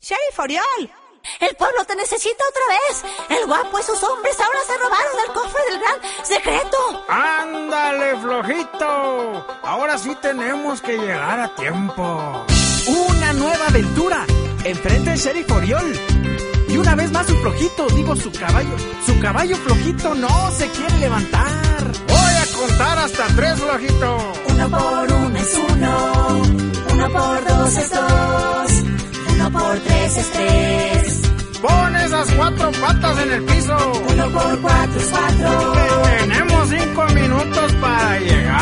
¡Sheriff Oriol! ¡El pueblo te necesita otra vez! ¡El guapo y sus hombres ahora se robaron el cofre del gran secreto! ¡Ándale, flojito! Ahora sí tenemos que llegar a tiempo. ¡Una nueva aventura! Enfrente del Sheriff Oriol. Y una vez más su flojito, digo su caballo flojito no se quiere levantar. Voy a contar hasta 3, flojito. 1 por 1 es 1, 1 por 2 es 2, 1 por 3 es 3. Pon esas 4 patas en el piso. 1 por 4 es 4. Tenemos 5 minutos para llegar.